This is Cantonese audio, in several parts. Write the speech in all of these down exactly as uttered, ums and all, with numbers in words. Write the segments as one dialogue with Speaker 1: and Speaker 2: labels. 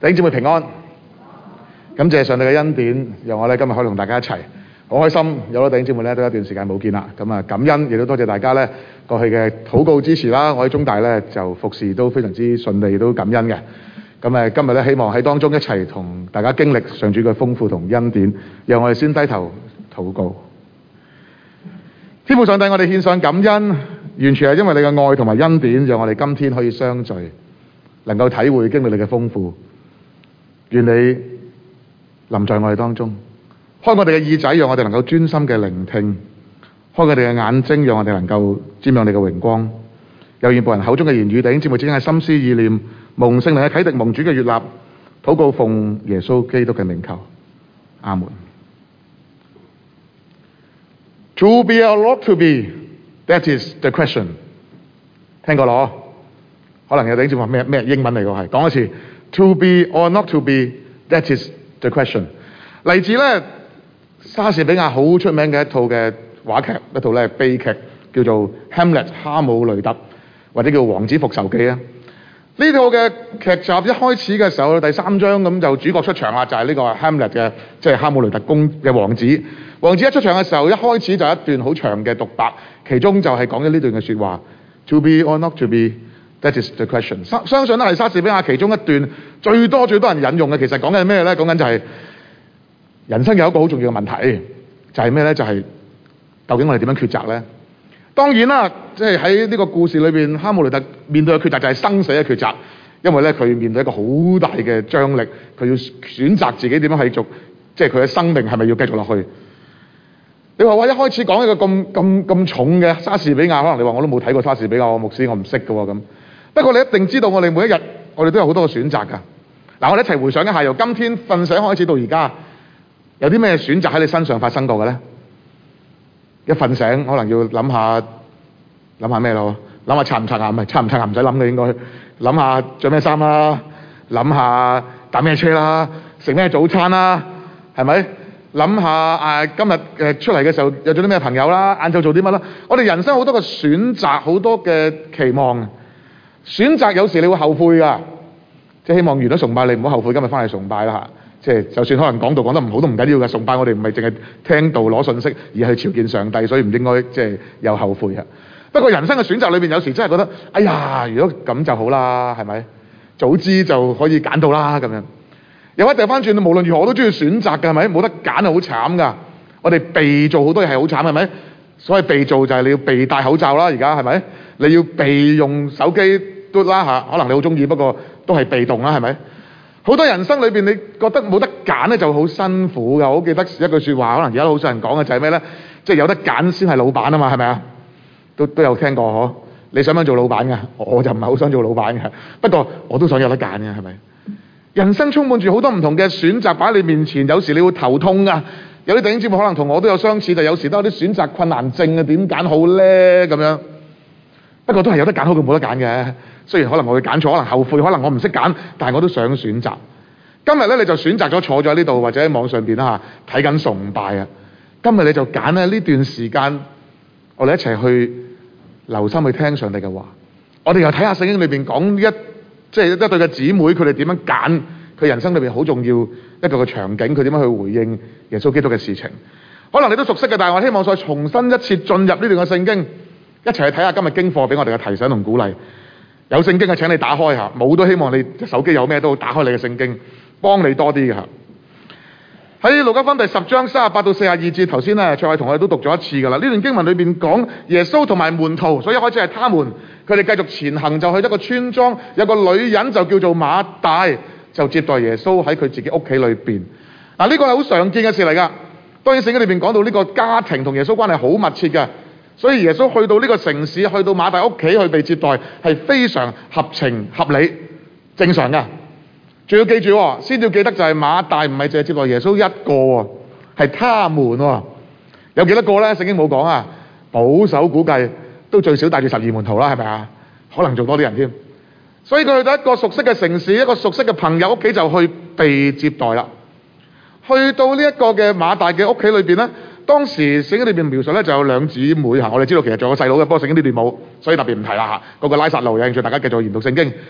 Speaker 1: 弟兄姊妹平安，感謝上帝嘅恩典，讓我咧今日可以同大家一齊，好開心有咗弟兄姊妹咧都有一段時間冇見啦。咁啊感恩，亦都多謝大家咧過去嘅禱告支持啦。我喺中大咧就服侍都非常之順利，都感恩嘅。咁誒今日咧希望喺當中一齊同大家經歷上主嘅豐富同恩典，讓我哋先低頭禱告。天父上帝，我哋獻上感恩，完全係因為你嘅愛同埋恩典，讓我哋今天可以相聚，能夠體會經歷你嘅豐富。願你臨在我哋當中，開我哋嘅耳仔，讓我哋能夠專心嘅聆聽；開我哋嘅眼睛，讓我哋能夠瞻仰你嘅榮光。有願僕人口中嘅言語，弟兄姊妹之間嘅心思意念，蒙聖靈嘅啟迪，蒙主嘅悅納，禱告奉耶穌基督嘅名求，阿門。To be or not to be, that is the question。聽過咯？可能有弟兄姊妹話咩咩英文嚟㗎？係講一次。To be or not to be, that is the question。嚟自咧莎士比亞好出名嘅一套嘅話劇，一套咧悲劇，叫做《Hamlet》哈姆雷特，或者叫《王子復仇記》啊。呢套嘅劇集一開始嘅時候，第三章咁就主角出場啦，就係、是、呢個 Hamlet 嘅，即係哈姆雷特公嘅王子。王子一出場嘅時候，一開始就一段好長嘅獨白，其中就係講緊呢段嘅説話 ：To be or not to be。That is the question。相信咧係莎士比亞其中一段最多最多人引用嘅。其實講緊係咩咧？講緊就係人生有一個好重要嘅問題，就係咩咧？就係、是、究竟我哋點樣抉擇咧？當然啦，即係喺呢個故事裏邊，哈姆雷特面對嘅抉擇就係生死嘅抉擇，因為咧佢面對一個好大嘅張力，佢要選擇自己點樣繼續，即係佢嘅生命係咪要繼續落去？你話我一開始講一個咁咁咁重嘅莎士比亞，可能你話我都冇睇過莎士比亞，我牧師我唔識嘅喎咁。不過你一定知道，我哋每一日我哋都有好多個選擇㗎。嗱，我哋一齊回想一下，由今天瞓醒開始到而家，有啲咩選擇喺你身上發生過嘅咧？一瞓醒可能要諗下諗下咩咯？諗下刷唔刷牙？唔係刷唔刷牙唔使諗嘅，應該諗下着咩衫啦，諗下搭咩車啦，食咩早餐啦，係咪？諗下誒今日誒出嚟嘅時候有咗啲咩朋友啦，晏晝做啲乜啦？我哋人生好多個選擇，好多嘅期望。選擇有時你會後悔㗎，即係希望完咗崇拜你唔好後悔今日翻嚟崇拜啦嚇。即係就算可能講道講得唔好都唔緊要㗎，崇拜我哋唔係淨係聽道攞信息，而係朝見上帝，所以唔應該即係有後悔啊。不過人生嘅選擇裏邊有時真係覺得，哎呀，如果咁就好啦，係咪？早知就可以揀到啦咁樣。又或者掉翻轉，無論如何我都中意選擇㗎，係咪？冇得揀係好慘㗎。我哋被做好多嘢係好慘，係咪？所謂被做就係你要被戴口罩啦，而家係咪？你要被用手機嘟啦嚇，可能你好中意，不過都係被動啦，係咪？好多人生裏邊你覺得冇得揀咧，就好辛苦㗎。我好記得一句説話，可能而家好少人講嘅就係咩咧？即係有得揀先係老闆啊嘛，係咪啊？都都有聽過嗬？你想唔想做老闆㗎？我就唔係好想做老闆嘅，不過我都想有得揀嘅，係咪？人生充滿住好多唔同嘅選擇擺喺你面前，有時你會頭痛㗎。有啲弟兄姊妹可能同我都有相似，就有時都有啲選擇困難症啊，點揀好咧咁樣。不過都係有得揀好過冇得揀嘅。雖然可能我會揀錯，可能後悔，可能我唔識揀，但係我都想選擇。今日咧你就選擇咗坐咗喺呢度，或者喺網上邊啦嚇睇緊崇拜啊。今日你就揀咧呢段時間，我哋一齊去留心去聽上帝嘅話。我哋又睇下聖經裏邊講一。即係一對嘅姊妹，佢哋點樣揀佢人生裏邊好重要一個嘅場景，佢點樣去回應耶穌基督嘅事情？可能你都熟悉嘅，但係我希望再重新一次進入呢段嘅聖經，一齊去睇下今日經課俾我哋嘅提醒同鼓勵。有聖經嘅請你打開下，冇都希望你手機有咩都打開你嘅聖經，幫你多啲嘅嚇。喺路加福音第十章三十八到四十二節，頭先咧卓偉同我哋都讀咗一次㗎啦。呢段經文裏邊講耶穌同埋門徒，所以一開始係他們。佢哋繼續前行，就去一個村莊，有個女人就叫做馬大，就接待耶穌喺佢自己屋企裏邊。嗱，呢個係好常見嘅事嚟㗎。當然聖經裏邊講到呢個家庭同耶穌關係好密切嘅，所以耶穌去到呢個城市，去到馬大屋企去被接待，係非常合情合理、正常㗎。仲要記住，先要記得就係馬大唔係淨係接待耶穌一個喎，係他們喎。有幾多個咧？聖經冇講啊，保守估計。都最少帶住十二門徒啦，係咪啊？可能仲多啲人添。所以佢去到一個熟悉嘅城市，一個熟悉嘅朋友屋企就去被接待啦。去到呢一個嘅馬大嘅屋企裏邊咧，當時聖經裏邊描述咧就有兩姊妹嚇，我哋知道其實仲有個細佬嘅，不過聖經呢段冇，所以特別唔提啦嚇。嗰個拉撒路有興趣，大家繼續研讀聖經。呢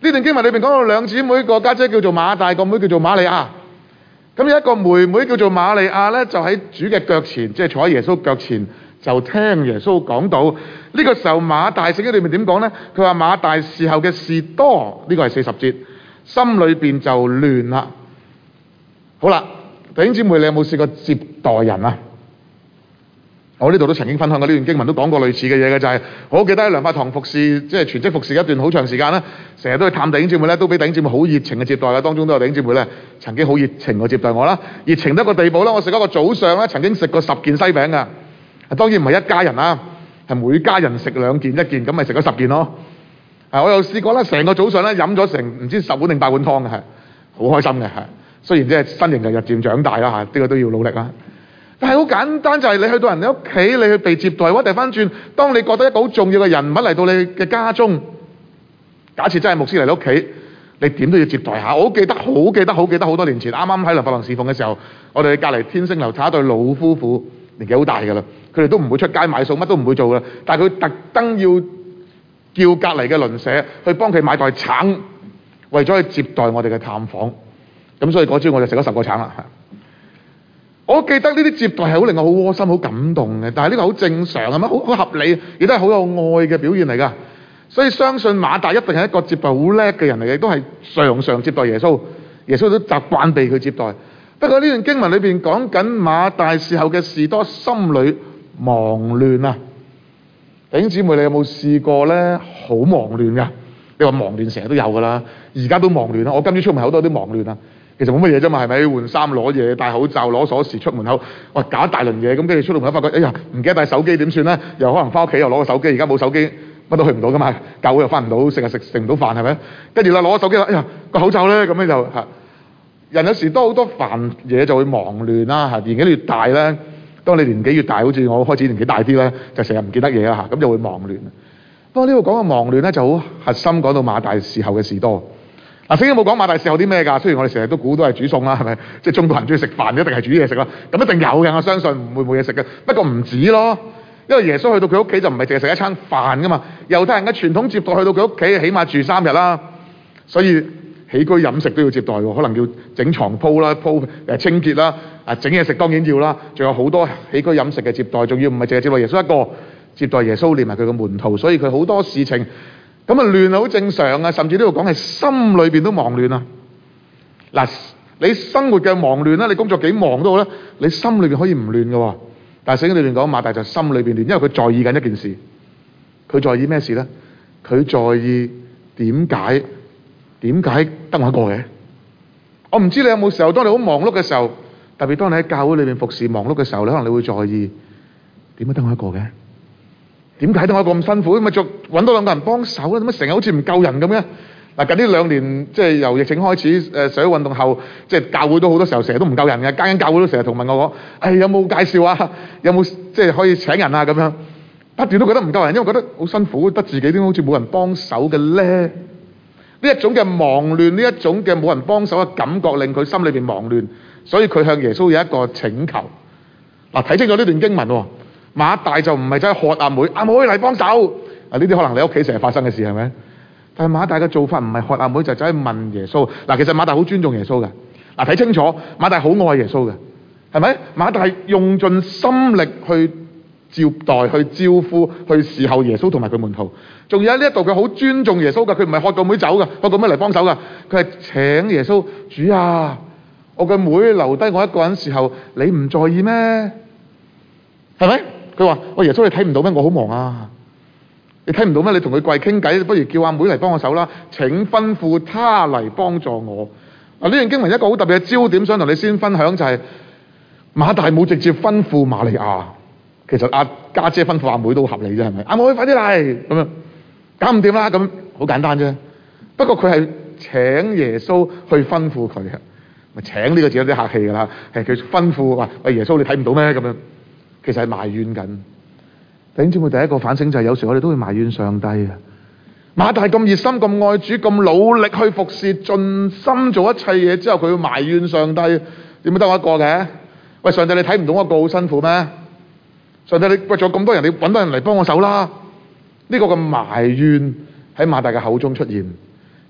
Speaker 1: 呢段經文裏邊講到兩姊妹，個家姐叫做馬大，個妹叫做瑪利亞。咁有一個妹妹叫做瑪利亞咧，就喺主嘅腳前，即係坐喺耶穌腳前，就聽耶穌講道。呢個時候馬大聖經裏面點講咧？佢話馬大伺候嘅事多，呢個係四十節，心裏邊就亂啦。好啦，弟兄姊妹，你有冇試過接待人啊？我呢度都曾經分享過呢段經文，都講過類似嘅嘢嘅，就係我好記得喺良法堂服侍，即係全職服侍一段好長時間啦。成日都去探弟兄姊妹咧，都俾弟兄姊妹好熱情嘅接待嘅，當中都有弟兄姊妹咧曾經好熱情嘅接待我啦。熱情到一個地步啦，我食一個早上咧，曾經食過十件西餅噶。當然唔係一家人啦，係每家人食兩件一件，咁咪食咗十件咯。啊，我又試過咧，成個早上咧飲咗成唔知十碗定八碗湯嘅，係好開心嘅，係。雖然即係身形就日漸長大啦嚇，呢個都要努力啦。但係好簡單，就係你去到人哋屋企，你去被接待，或者翻轉，當你覺得一個好重要嘅人物嚟到你嘅家中，假設真係牧師嚟你屋企，你點都要接待下。我好記得，好記得，好記得好多年前，啱啱喺良法堂侍奉嘅時候，我哋隔離天星樓睇一對老夫婦，年紀好大㗎啦，佢哋都唔會出街買餸，乜都唔會做㗎，但係佢特登要叫隔離嘅鄰舍去幫佢買袋橙，為咗去接待我哋嘅探訪。咁所以嗰朝我就食咗十個橙啦。我記得呢啲接待係好令我好窩心、好感動嘅，但係呢個好正常係咪？好好合理，亦都係好有愛嘅表現嚟㗎。所以相信馬大一定係一個接待好叻嘅人嚟嘅，亦都係常常接待耶穌。耶穌都習慣被佢接待。不過呢段經文裏邊講緊馬大時候嘅事多，心裏忙亂啊！弟兄姊妹，你有冇試過咧？好忙亂㗎？你話忙亂成日都有㗎啦，而家都忙亂啦。我今朝出門口都有啲忙亂啊。其實冇乜嘢啫嘛，係咪？換衫、攞嘢、戴口罩、攞鎖匙出門口，哇！搞一大輪嘢，咁跟住出到門口發覺，哎呀，唔記得帶手機點算咧？又可能翻屋企又攞個手機，而家冇手機乜都去唔到噶嘛，教會又翻唔到，食又食食唔到飯，係咪？跟住啦，攞個手機啦，哎呀，個口罩咧，咁樣就嚇。人有時都好多煩嘢就會忙亂啦嚇。年紀越大咧，當你年紀越大，好似我開始年紀大啲咧，就成日唔記得嘢啦嚇，咁就會忙亂。不過呢度講嘅忙亂咧，就好核心講到馬大時候嘅事多。嗱，聖經冇講馬大伺候啲咩㗎？雖然我哋成日都估都係煮餸啦，係咪？即係中國人中意食飯，一定係煮嘢食啦。咁一定有嘅，我相信唔會冇嘢食嘅。不過唔止咯，因為耶穌去到佢屋企就唔係淨係食一餐飯㗎嘛。猶太人嘅傳統接待去到佢屋企，起碼住三日啦，所以起居飲食都要接待喎。可能要整床鋪啦、鋪誒清潔啦、啊整嘢食當然要啦，仲有好多起居飲食嘅接待，仲要唔係淨係接待耶穌一個，接待耶穌連埋佢嘅門徒，所以佢好多事情。咁啊亂係好正常啊，甚至呢度講係心裏邊都忙亂啊！嗱，你生活嘅忙亂啦，你工作幾忙都好啦，你心裏邊可以唔亂嘅喎。但係聖經裏邊講馬大就心裏邊亂，因為佢在意緊一件事。佢在意咩事咧？佢在意點解點解得我一個嘅？我唔知你有冇時候，當你好忙碌嘅時候，特別當你喺教會裏邊服侍忙碌嘅時候，你可能你會在意點解得我一個嘅？點解得我一個咁辛苦？咪再揾多兩個人幫手咧？點解成日好似唔夠人咁嘅？嗱，近呢兩年即係由疫情開始，誒社會運動後，即係教會都好多時候成日都唔夠人嘅，間間教會都成日同問我講：誒有冇介紹啊？有冇即係可以請人啊？咁樣不斷都覺得唔夠人，因為覺得好辛苦，得自己點好似冇人幫手嘅咧？呢一種嘅忙亂，呢一種嘅冇人幫手嘅感覺，令佢心裏邊忙亂，所以佢向耶穌有一個請求。嗱，睇清楚呢段經文喎。馬大就唔係走去喝阿妹，阿妹嚟幫手。啊，呢啲可能你屋企成日發生嘅事係咪？但係馬大嘅做法唔係喝阿妹，就走去問耶穌。嗱，其實馬大好尊重耶穌嘅。嗱，睇清楚，馬大好愛耶穌嘅，係咪？馬大係用盡心力去接待、去招呼、去侍候耶穌同埋佢門徒。仲有喺呢一度佢好尊重耶穌嘅，佢唔係喝個妹走嘅，喝個妹嚟幫手嘅，佢係請耶穌。主啊，我個妹留低我一個人時候，你唔在意咩？係咪？佢話：我耶穌你睇唔到咩？我好忙啊！你睇唔到咩？你同佢跪傾偈，不如叫阿妹嚟幫我手啦！請吩咐他嚟幫助我。啊！呢段經文一個好特別嘅焦點，想同你先分享就係、是、馬大冇直接吩咐瑪利亞，其實阿家姐吩咐阿妹都好合理啫，係咪？阿妹快啲嚟咁樣，搞唔掂啦！咁好簡單啫。不過佢係請耶穌去吩咐佢嘅，咪請呢個字有啲客氣㗎啦。係佢吩咐話：喂，耶穌你睇唔到咩？咁樣。其實係埋怨緊。弟兄姊妹，第一個反省就係有時我哋都會埋怨上帝啊！馬大咁熱心、咁愛主、咁努力去服侍、盡心做一切嘢之後，佢會埋怨上帝，點解得我一個嘅？喂，上帝你睇唔到我一個好辛苦咩？上帝你喂咗咁多人，你揾多人嚟幫我手啦！呢個嘅埋怨喺馬大嘅口中出現，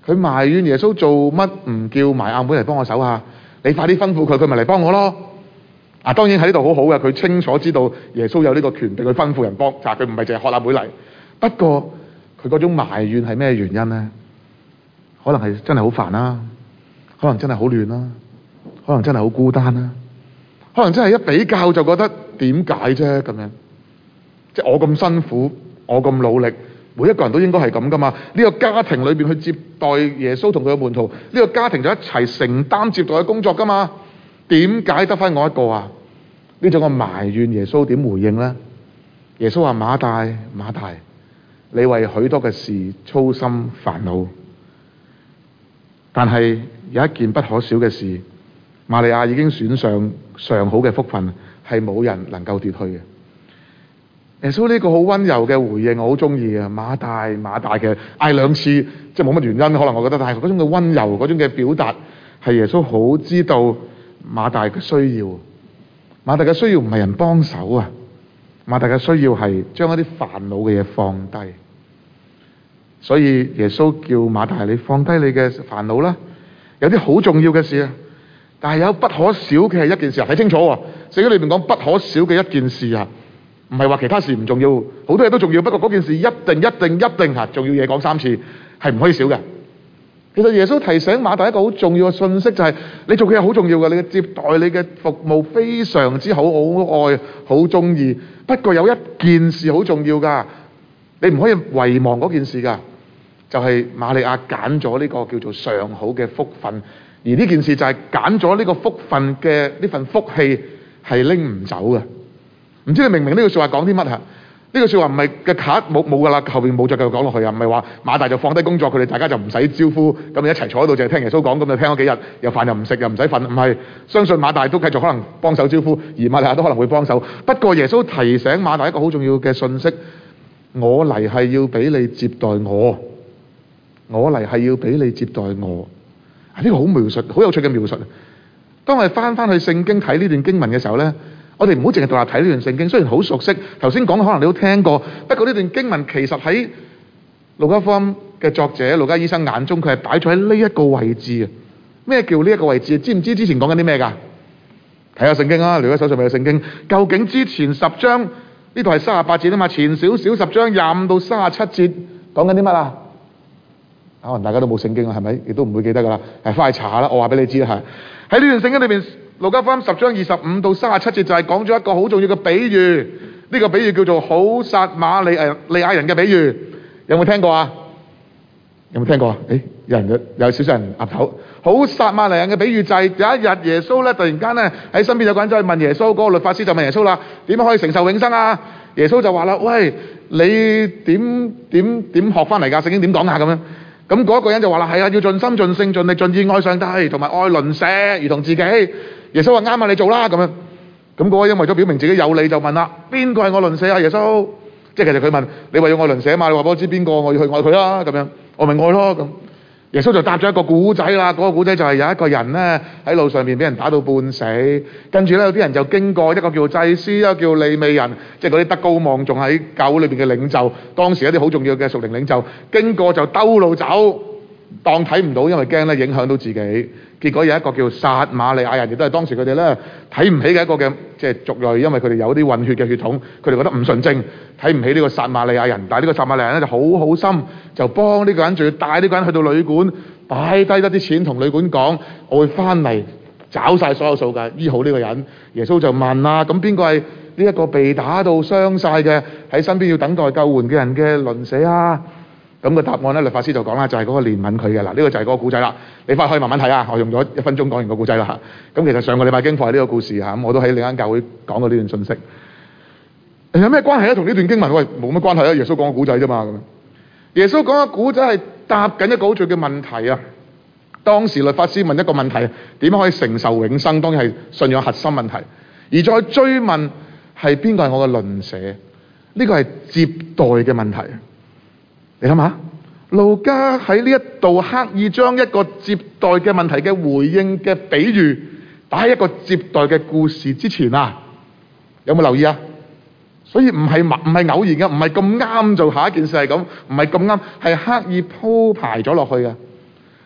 Speaker 1: 佢埋怨耶穌做乜唔叫埋阿妹嚟幫我手啊？你快啲吩咐佢，佢咪嚟幫我咯。啊，當然喺呢度好好嘅，佢清楚知道耶穌有呢個權柄去吩咐人幫，就係佢唔係淨係學阿妹嚟。不過佢嗰種埋怨係咩原因咧？可能係真係好煩啦，可能真係好亂啦，可能真係好孤單啦，可能真係一比較就覺得點解啫咁樣？即係我咁辛苦，我咁努力，每一個人都應該係咁噶嘛？呢個家庭裏邊去接待耶穌同佢嘅門徒，呢個家庭就一齊承擔接待嘅工作噶嘛？點解得翻我一個啊？呢種嘅埋怨，耶穌點回應呢？耶穌話：馬大，馬大，你為許多嘅事操心煩惱，但係有一件不可少嘅事，瑪利亞已經選上上好嘅福分，係冇人能夠奪去嘅。耶穌呢個好溫柔嘅回應，我好中意啊！馬大，馬大嘅嗌兩次，即係冇乜原因，可能我覺得，但係嗰種嘅溫柔，嗰種嘅表達，係耶穌好知道馬大嘅需要。馬大嘅需要唔係人幫手啊，馬大嘅需要係將一啲煩惱嘅嘢放低。所以耶穌叫馬大，你放低你嘅煩惱啦，有啲好重要嘅事啊，但係有不可少嘅係一件事啊，睇清楚喎！聖經裏面講不可少嘅一件事啊，唔係話其他事唔重要，好多嘢都重要，不過嗰件事一定一定一定嚇重要嘢講三次，係唔可以少嘅。其實耶穌提醒馬大一個好重要嘅信息，就係你做嘅嘢好重要嘅，你嘅接待、你嘅服務非常之好，好愛、好中意。不過有一件事好重要㗎，你唔可以遺忘嗰件事㗎，就係瑪利亞揀咗呢個叫做上好嘅福分，而呢件事就係揀咗呢個福分嘅呢份福氣係拎唔走嘅。唔知你明唔明呢句説話講啲乜啊？呢句説話唔係嘅卡冇冇㗎啦，後邊冇再繼續講落去啊！唔係話馬大就放低工作，佢哋大家就唔使招呼，咁你一齊坐喺度就係聽耶穌講，咁就聽咗幾日，又飯又唔食，又唔使瞓，唔係，相信馬大都繼續可能幫手招呼，而馬利亞都可能會幫手。不過耶穌提醒馬大一個好重要嘅信息：我嚟係要俾你接待我，我嚟係要俾你接待我。呢個好描述，好有趣嘅描述。當我哋翻翻去聖經睇呢段經文嘅時候咧，我哋唔好淨係獨立睇呢段聖經，雖然好熟悉，頭先講可能你都聽過，不過呢段經文其實喺路加福音嘅作者路加醫生眼中，佢係擺咗喺呢一個位置啊！咩叫呢一個位置？知唔知之前講緊啲咩㗎？睇下聖經啊，你而家手上咪有聖經？究竟之前十章呢度係三十八節啊嘛，前少少十章廿五到三十七節講緊啲乜啊？可能大家都冇聖經啦，係咪？亦都唔會記得㗎啦。係翻去查下啦，我話俾你知啦嚇。喺呢段聖經裏邊，路加福音十章二十五到三十七節就係講咗一個好重要嘅比喻。呢、這個比喻叫做好撒瑪利誒利亞人嘅比喻。有冇聽過啊？有冇聽過啊？誒，有人有少少人岌頭。好撒瑪利亞人嘅比喻就係有一日耶穌咧，突然間咧喺身邊有個人走去問耶穌，嗰、那個律法師就問耶穌啦：點樣可以承受永生啊？耶穌就話啦：喂，你點點點學翻嚟㗎？聖經點講啊？咁樣。咁嗰一個人就話啦：係啊，要盡心盡性盡力盡意愛上帝，同埋愛鄰舍如同自己。耶穌話：啱啊，你做啦咁樣。咁嗰個人為咗表明自己有理，就問啦：邊個係我鄰舍啊？耶穌，即係其實佢問你為咗愛鄰舍嘛？你話俾我知邊個，我要去愛佢啦咁樣，我咪愛咯咁。耶穌就答咗一個古仔啦。嗰、那個古仔就係有一個人咧喺路上面俾人打到半死，跟住咧有啲人就經過，一個叫祭司，一個叫利未人，即係嗰啲德高望重喺教會裏邊嘅領袖，當時一啲好重要嘅屬靈領袖，經過就兜路走，當睇唔到，因為驚咧影響到自己。結果有一個叫撒瑪利亞人，亦都係當時佢哋咧睇唔起嘅一個嘅即係族裔，因為佢哋有啲混血嘅血統，佢哋覺得唔純正，睇唔起呢個撒瑪利亞人。但係呢個撒瑪利亞人咧就好好心，就幫呢個人，仲要帶呢個人去到旅館，擺低一啲錢同旅館講：我會翻嚟找晒所有數㗎，醫好呢個人。耶穌就問啦：咁邊個係呢一個被打到傷晒嘅，喺身邊要等待救援嘅人嘅鄰舍啊？咁個答案咧，律法師就講啦，就係嗰個憐憫佢嘅。嗱，呢個就係嗰個故仔啦。你翻去可以慢慢睇啊。我用咗一分鐘講完個故仔啦嚇。咁其實上個禮拜經課係呢個故事嚇，咁我都喺另一間教會講過呢段信息。有咩關係咧？同呢段經文喂冇乜關係啊。耶穌講個故仔啫嘛。咁耶穌講個故仔係答緊一個好重要嘅問題啊。當時律法師問一個問題：點樣可以承受永生？當然係信仰核心問題。而再追問係邊個係我嘅鄰舍？呢個係接待嘅問題。你諗下，路加喺呢一度刻意將一個接待嘅問題嘅回應嘅比喻擺喺一個接待嘅故事之前啊，有冇留意啊？所以唔係唔係偶然嘅，唔係咁啱就下一件事係咁，唔係咁啱，係刻意鋪排咗落去嘅。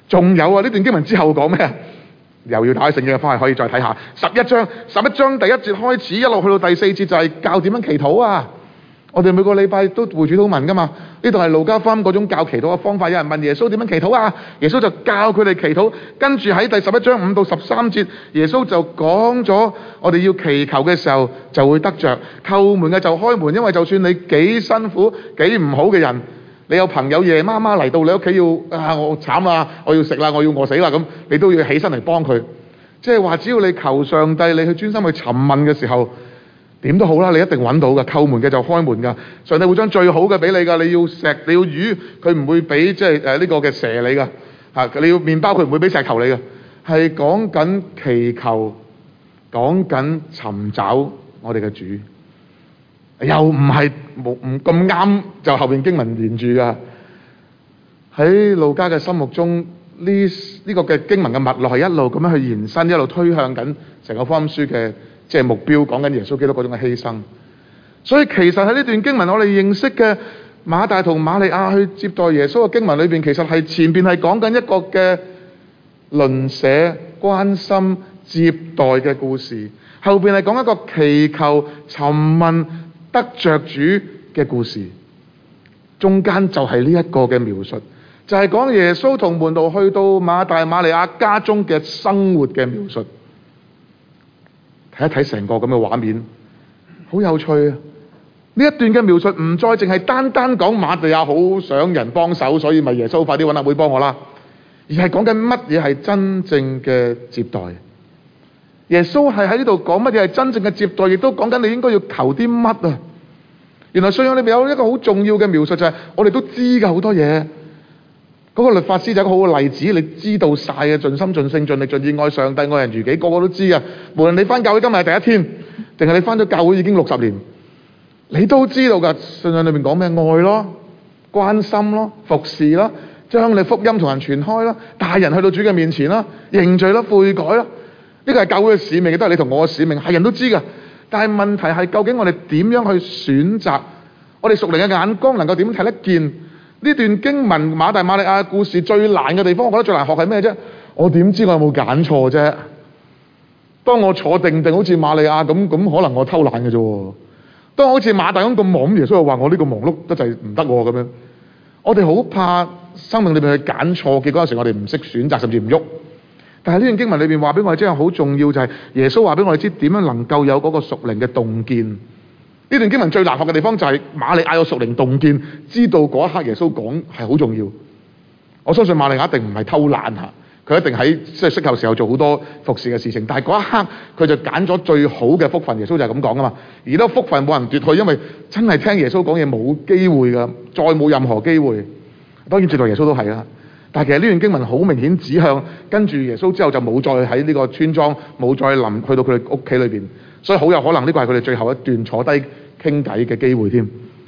Speaker 1: 仲有啊，呢段經文之後講咩啊？又要打開聖經嘅翻去可以再睇下十一章，十一章第一節開始一路去到第四節就係教點樣祈禱啊！我哋每個禮拜都會主禱文噶嘛，呢度係路加福音嗰種教祈禱嘅方法。有人問耶穌點樣祈禱啊？耶穌就教佢哋祈禱，跟住喺第十一章五到十三節，耶穌就講咗我哋要祈求嘅時候就會得着，叩門嘅就開門，因為就算你幾辛苦幾唔好嘅人，你有朋友夜媽媽嚟到你屋企要啊，我慘啦，我要食啦，我要餓死啦，咁你都要起身嚟幫佢。即係話只要你求上帝，你去專心去尋問嘅時候，點都好啦，你一定揾到㗎。叩門嘅就開門㗎，上帝會將最好嘅俾你㗎。你要石，你要魚，佢唔會俾即係誒呢個嘅蛇你㗎。嚇，你要麵包，佢唔會俾石頭你㗎。係講緊祈求，講緊尋找我哋嘅主，又唔係冇唔咁啱就後邊經文連住㗎。喺路加嘅心目中，呢呢個嘅經文嘅脈絡係一路咁樣去延伸，一路推向緊成個福音書嘅即係目標，講緊耶穌基督嗰種嘅犧牲。所以其實喺呢段經文我哋認識嘅馬大同馬利亞去接待耶穌嘅經文裏邊，其實係前邊係講緊一個嘅鄰舍關心接待嘅故事，後邊係講一個祈求尋問得着主嘅故事，中間就係呢一個嘅描述，就係講耶穌同門徒去到馬大馬利亞家中嘅生活嘅描述。睇一睇成個咁嘅畫面，好有趣啊！呢一段嘅描述唔再淨係單單講馬利亞好想人幫手，所以咪耶穌快啲揾阿妹幫我啦，而係講緊乜嘢係真正嘅接待。耶穌係喺呢度講乜嘢係真正嘅接待，亦都講緊你應該要求啲乜啊！原來信仰裏面有一個好重要嘅描述，就係我哋都知㗎好多嘢。嗰個律法師就係一個好嘅例子，你知道晒嘅，盡心盡性盡力盡意愛上帝愛人如己，個個都知啊！無論你翻教會今日係第一天，定係你翻咗教會已經六十年，你都知道㗎。信仰裏面講咩愛咯、關心咯、服侍咯、將你福音同人傳開咯、帶人去到主嘅面前咯、認罪咯、悔改咯，呢個係教會嘅使命，亦都係你同我嘅使命，係人都知㗎。但係問題係究竟我哋點樣去選擇？我哋屬靈嘅眼光能夠點睇得見？呢段經文馬大馬利亞嘅故事最難嘅地方，我覺得最難學係咩啫？我點知我有冇揀錯啫？當我坐定定好似瑪利亞咁，咁可能我偷懶嘅啫。當我好似馬大咁咁忙，耶穌又話我呢個忙碌得滯唔得咁樣。我哋好怕生命裏邊去揀錯，結果有時我哋唔識選擇，甚至唔喐。但係呢段經文裏邊話俾我哋知，好重要就係耶穌話俾我哋知點樣能夠有嗰個屬靈嘅洞見。呢段經文最難學嘅地方就係馬利亞有屬靈洞見，知道嗰一刻耶穌講係好重要。我相信馬利亞一定唔係偷懶嚇，佢一定喺即係適候時候做好多服侍嘅事情。但係嗰一刻佢就揀咗最好嘅福分，耶穌就係咁講噶嘛。而呢個福分冇人奪去，因為真係聽耶穌講嘢冇機會㗎，再冇任何機會。當然接待耶穌都係啦。但係其實呢段經文好明顯指向跟住耶穌之後就冇再喺呢個村莊，冇再臨去到佢哋屋企裏邊。所以好有可能呢個係佢哋最後一段坐低傾偈嘅機會添。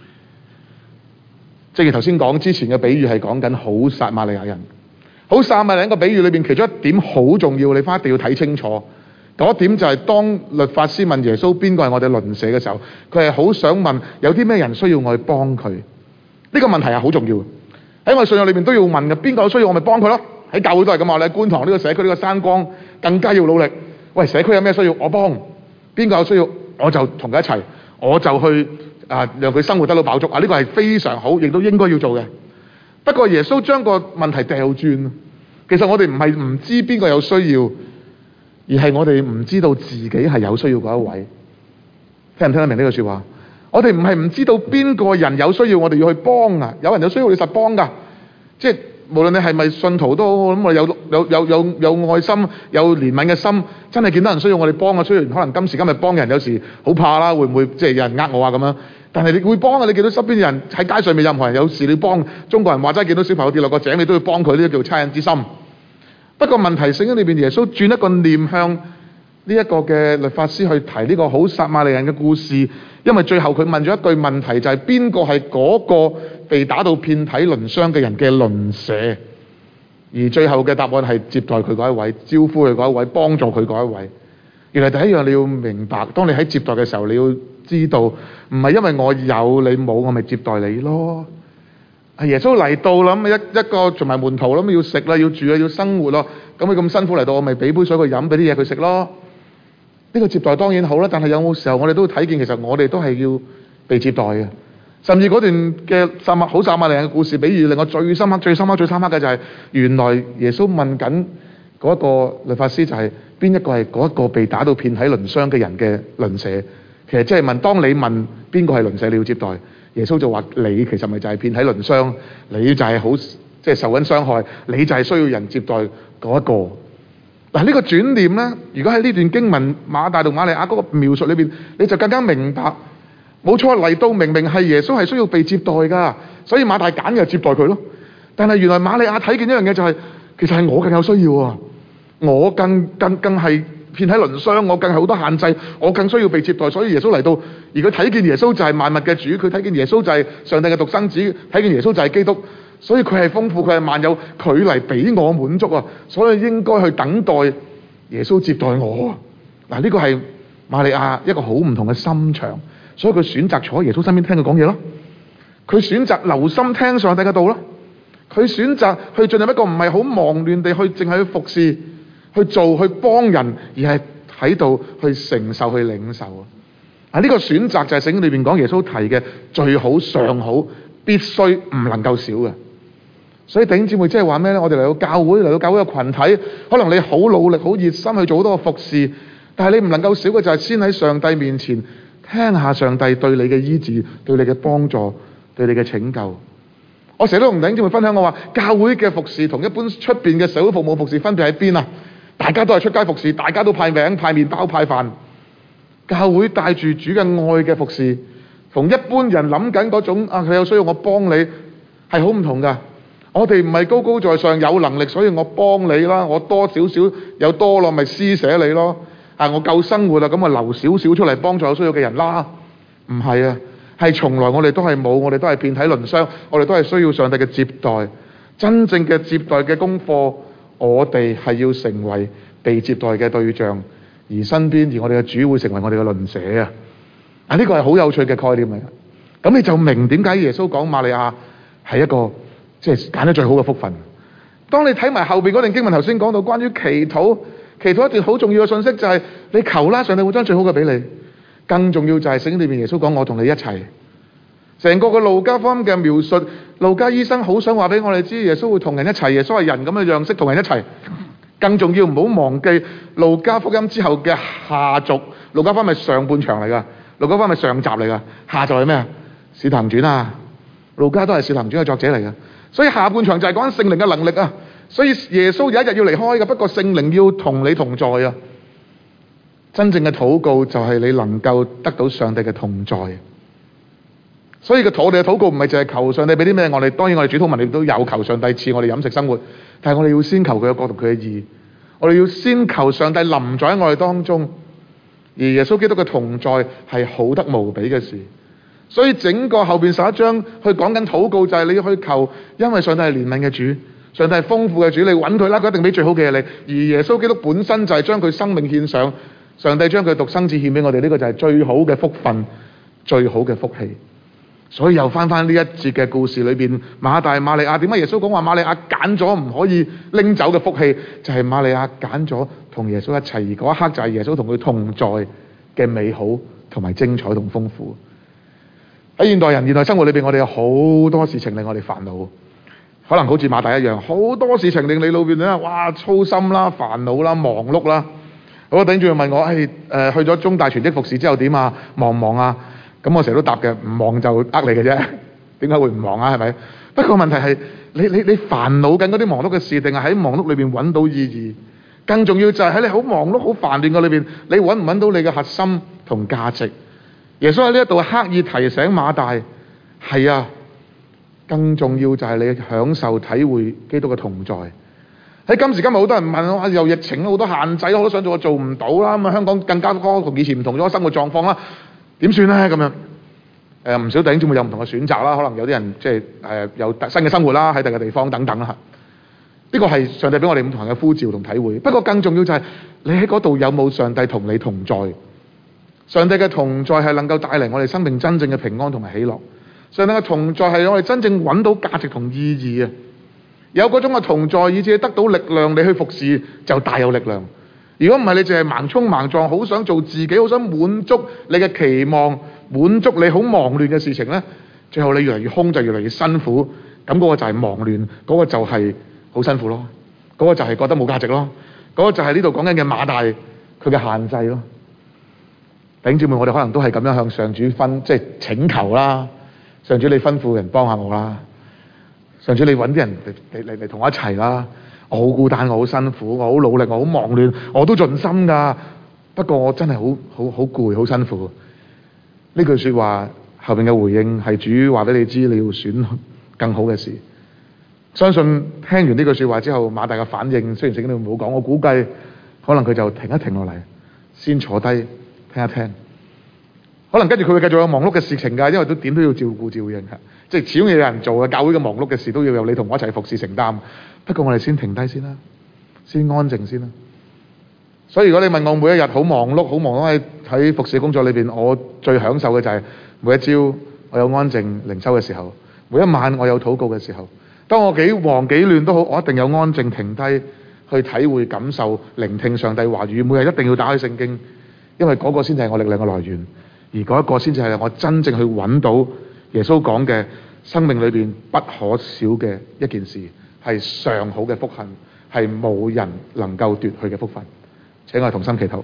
Speaker 1: 正如頭先講之前嘅比喻係講緊好撒瑪利亞人，好撒瑪利亞人個比喻裏邊其中一點好重要，你翻一定要睇清楚。嗰一點就係當律法師問耶穌邊個係我哋鄰舍嘅時候，佢係好想問有啲咩人需要我去幫佢。呢個問題係好重要嘅，喺我信仰裏邊都要問嘅，邊個需要我咪幫佢咯。喺教會都係咁話，你喺觀塘呢個社區呢個山光更加要努力。喂，社區有咩需要我幫？邊個有需要我就同佢一齊，我就去啊，讓佢生活得到飽足啊！呢個係非常好，亦都應該要做嘅。不過耶穌將個問題掉轉，其實我哋唔係唔知邊個有需要，而係我哋唔知道自己係有需要嗰一位。聽唔聽得明呢句説話？我哋唔係唔知道邊個人有需要，我哋要去幫啊！有人有需要，你實幫㗎，即係。無論你係咪信徒都好，咁我有有有有有愛心、有憐憫嘅心，真係見到人需要我哋幫啊！雖然可能今時今日幫人有時好怕啦，會唔會即係有人呃我啊咁樣？但係你會幫啊！你見到身邊人喺街上面任何人有事你幫，中國人話齋見到小朋友跌落個井，你都要幫佢，呢個叫惻隱之心。不過問題聖經裏邊耶穌轉一個念向呢一個嘅律法師去提呢個好撒瑪利亞人嘅故事，因為最後佢問咗一句問題，就係邊個係嗰個被打到遍體鱗傷嘅人嘅鄰舍，而最後嘅答案係接待佢嗰一位，招呼佢嗰一位，幫助佢嗰一位。原來第一樣你要明白，當你喺接待嘅時候，你要知道唔係因為我有你冇，我咪接待你咯。 耶穌嚟到啦，咁一一個同埋門徒啦，咁要食啦，要住啦，要生活咯。咁佢咁辛苦嚟到，我咪俾杯水佢飲，俾啲嘢佢食咯。呢個接待當然好啦，但係有冇時候我哋都睇見，其實我哋都係要被接待嘅。甚至嗰段嘅撒瑪好撒瑪利亞嘅故事，比喻令我最深刻、最深刻、最深刻嘅就係，原來耶穌問緊嗰一個律法師，就係邊一個係嗰一個被打到遍體鱗傷嘅人嘅鄰舍。其實即係問，當你問邊個係鄰舍，你要接待。耶穌就話：你其實咪就係遍體鱗傷，你就係好即係受緊傷害，你就係需要人接待嗰一個。嗱，呢個轉念咧，如果喺呢段經文馬大同馬利亞嗰個描述裏邊，你就更加明白，冇錯，嚟到明明係耶穌係需要被接待㗎，所以馬大揀嘅接待佢咯。但係原來馬利亞睇見一樣嘢就係，其實係我更有需要啊，我更更更係遍體鱗傷，我更係好多限制，我更需要被接待。所以耶穌嚟到，而佢睇見耶穌就係萬物嘅主，佢睇見耶穌就係上帝嘅獨生子，睇見耶穌就係基督，所以佢係豐富，佢係萬有，佢嚟俾我滿足啊！所以應該去等待耶穌接待我啊！嗱，呢個係瑪利亞一個好唔同嘅心腸，所以佢選擇坐喺耶穌身邊聽佢講嘢咯。佢選擇留心聽上帝嘅道咯。佢選擇去進入一個唔係好忙亂地去淨係去服侍、去做、去幫人，而係喺度去承受、去領受啊！啊，呢個選擇就係聖經裏邊講耶穌提嘅最好、上好、必須唔能夠少嘅。所以弟兄姊妹即係話咩咧？我哋嚟到教會，嚟到教會嘅群體，可能你好努力、好熱心去做好多個服侍，但係你唔能夠少嘅就係先喺上帝面前聽下上帝對你嘅醫治、對你嘅幫助、對你嘅拯救。我成日都同弟兄姊妹分享，我話教會嘅服侍同一般出邊嘅社會服務服侍分別喺邊啊？大家都係出街服侍，大家都派餅、派麵包、派飯。教會帶住主嘅愛嘅服侍，同一般人諗緊嗰種啊，佢有需要我幫你，係好唔同噶。我哋唔係高高在上有能力，所以我幫你啦，我多少少有多咯，咪施捨你咯。啊，我夠生活啦，咁啊留少少出嚟幫助有需要嘅人啦。唔係啊，係從來我哋都係冇，我哋都係遍體鱗傷，我哋都係需要上帝嘅接待。真正嘅接待嘅功課，我哋係要成為被接待嘅對象，而身邊而我哋嘅主會成為我哋嘅鄰舍啊！啊，呢個係好有趣嘅概念嚟嘅。咁你就明點解耶穌講瑪利亞係一個即係揀得最好嘅福分。當你睇埋後邊嗰段經文，頭先講到關於祈禱，祈禱一段好重要嘅信息就係你求啦，上帝會將最好嘅俾你。更重要就係聖經裏面耶穌講我同你一齊。成個嘅路加福音嘅描述，路加醫生好想話俾我哋知，耶穌會同人一齊，耶穌係人咁嘅樣式同人一齊。更重要唔好忘記路加福音之後嘅下續，路加福音係上半場嚟噶，路加福音係上集嚟噶，下集係咩啊？使徒行傳啊，路加都係使徒行傳嘅作者嚟噶，所以下半場就係講緊聖靈嘅能力啊。所以耶穌有一日要離開嘅，不過聖靈要同你同在啊。真正嘅禱告就係你能夠得到上帝嘅同在。所以個我哋嘅禱告唔係淨係求上帝俾啲咩我哋，當然我哋主禱文亦都有求上帝賜我哋飲食生活，但係我哋要先求佢嘅國同佢嘅義，我哋要先求上帝臨在喺我哋當中，而耶穌基督嘅同在係好得無比嘅事。所以整個後邊十一章去講緊禱告就係你要去求，因為上帝係憐憫嘅主，上帝係豐富嘅主，你揾佢啦，佢一定俾最好嘅嘢你。而耶穌基督本身就係將佢生命獻上，上帝將佢獨生子獻俾我哋，呢個就係最好嘅福分，最好嘅福氣。所以又翻翻呢一節嘅故事裏邊，馬大馬利亞，點解耶穌講話馬利亞揀咗唔可以拎走嘅福氣？就係、是、馬利亞揀咗同耶穌一齊，而嗰一刻就係耶穌同佢同在嘅美好同埋精彩同豐富。喺現代人現代生活裏邊，我哋有好多事情令我哋煩惱，可能好似馬大一樣，好多事情令你裏邊咧，哇，操心啦、煩惱啦、忙碌啦。好多弟兄姊妹問我，誒、哎、誒、呃、去咗中大全職服侍之後點啊？忙唔忙啊？咁我成日都答嘅，唔忙就呃你嘅啫。點解會唔忙啊？係咪？不過問題係你你你煩惱緊嗰啲忙碌嘅事，定係喺忙碌裏邊揾到意義？更重要就係喺你好忙碌、好煩亂嘅裏邊，你揾唔揾到你嘅核心同價值？耶穌喺呢一度刻意提醒馬大，係啊，更重要就係你享受體會基督嘅同在。喺今時今日，好多人問我，又疫情好多限制，我都想做，我做唔到啦。咁啊，香港更加多同以前唔同咗生活狀況啦。點算咧？咁樣誒，唔少弟兄姊妹有唔同嘅選擇啦。可能有啲人即係誒有新嘅生活啦，喺第二個地方等等啦。呢個係上帝俾我哋唔同嘅呼召同體會。不過更重要就係你喺嗰度有冇上帝同你同在？上帝嘅同在係能夠帶嚟我哋生命真正嘅平安同埋喜樂。 上帝嘅同在係我哋真正揾到價值同意義啊！有嗰種嘅同在，以至得到力量，你去服侍就大有力量。如果唔係，你淨係盲衝盲撞，好想做自己，好想滿足你嘅期望，滿足你好忙亂嘅事情呢，最後你越嚟越空，就越嚟越辛苦。咁嗰個就係忙亂，嗰個就係好辛苦咯。嗰個就係覺得冇價值咯。嗰個就係呢度講緊嘅馬大佢嘅限制咯。弟兄姊妹，我哋可能都係咁樣向上主分，即係請求啦。上主，你吩咐人幫下我啦。上主，你揾啲人嚟嚟嚟同我一齊啦。我好孤單，我好辛苦，我好努力，我好忙亂，我都盡心㗎。不過我真係好好好攰，好辛苦。呢句説話後邊嘅回應係主話俾你知，你要選更好嘅事。相信聽完呢句説話之後，馬大嘅反應雖然聖經裏冇講，我估計可能佢就停一停落嚟，先坐低聽一聽。可能跟住佢會繼續有忙碌嘅事情㗎，因為都點都要照顧照應㗎。即係始終要有人做嘅，教會嘅忙碌嘅事都要有你同我一齊服侍承擔。不過我哋先停低先啦，先安靜先啦。所以如果你問我每一日好忙碌，好忙碌喺喺服侍工作裏邊，我最享受嘅就係每一朝我有安靜靈修嘅時候，每一晚我有禱告嘅時候。當我幾忙幾亂都好，我一定有安靜停低去體會、感受、聆聽上帝話語。每日一定要打開聖經，因為嗰個先至係我力量嘅來源，而嗰一個先至係我真正去揾到耶穌講嘅生命裏邊不可少嘅一件事，係上好嘅福分，係冇人能夠奪去嘅福分。請我哋同心祈禱。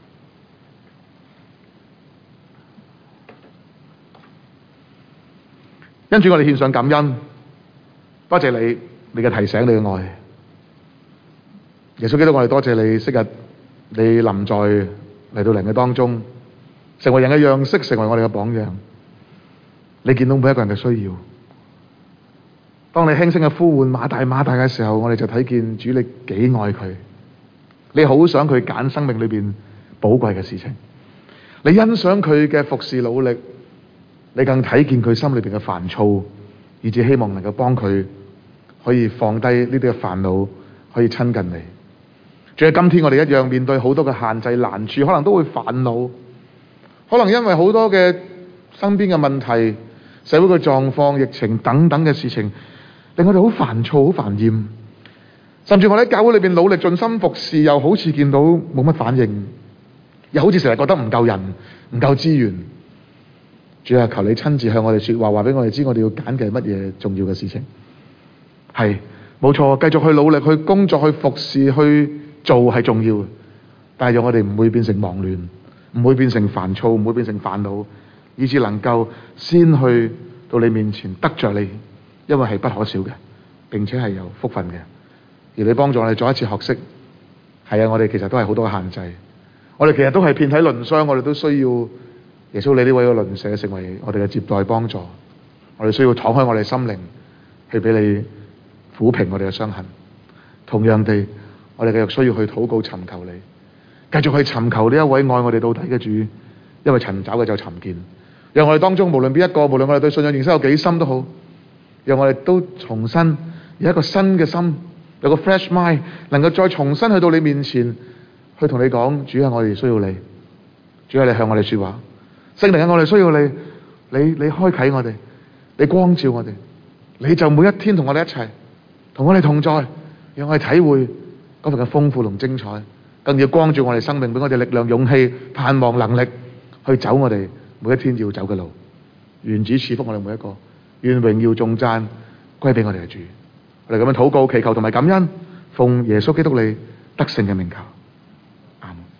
Speaker 1: 因住我哋獻上感恩，多謝你，你嘅提醒，你嘅愛。耶穌基督，我哋多謝你，昔日你臨在嚟到人嘅當中，成為人嘅樣式，成為我哋嘅榜樣。你見到每一個人嘅需要。當你輕聲嘅呼喚馬大馬大嘅時候，我哋就睇見主你幾愛佢，你好想佢揀生命裏邊寶貴嘅事情，你欣賞佢嘅服侍努力，你更睇見佢心裏邊嘅煩躁，以至希望能夠幫佢可以放低呢啲嘅煩惱，可以親近你。仲有今天我哋一樣面對好多嘅限制難處，可能都會煩惱，可能因為好多嘅身邊嘅問題、社會嘅狀況、疫情等等嘅事情，令我哋好煩躁、好煩厭，甚至我哋喺教會裏邊努力盡心服侍，又好似見到冇乜反應，又好似成日覺得唔夠人、唔夠資源。主啊，求你親自向我哋說話，話俾我哋知，我哋要揀嘅係乜嘢重要嘅事情。係冇錯，繼續去努力、去工作、去服侍、去做係重要，但係讓我哋唔會變成忙亂，唔會變成煩躁，唔會變成煩惱，以致能夠先去到你面前得着你。因為係不可少嘅，並且係有福分嘅。而你幫助我哋再一次學識，係啊，我哋其實都係好多嘅限制，我哋其實都係遍體鱗傷，我哋都需要耶穌你呢位嘅鄰舍成為我哋嘅接待幫助。我哋需要敞開我哋心靈，去俾你撫平我哋嘅傷痕。同樣地，我哋繼續需要去禱告尋求你，繼續去尋求呢一位愛我哋到底嘅主，因為尋找嘅就尋見。讓我哋當中無論邊一個，無論我哋對信仰認識有幾深都好，讓我哋都重新有一個新嘅心，有個 fresh mind， 能夠再重新去到你面前，去同你講，主啊，我哋需要你，主啊，你向我哋說話，聖靈啊，我哋需要你，你你開啟我哋，你光照我哋，你就每一天同我哋一齊，同我哋同在，讓我哋體會嗰份嘅豐富同精彩，更要光照我哋生命，俾我哋力量、勇氣、盼望、能力去走我哋每一天要走嘅路。願主賜福我哋每一個。願榮耀頌讚歸俾我哋嘅主，我哋咁樣禱告祈求同埋感恩，奉耶穌基督你得勝嘅名求。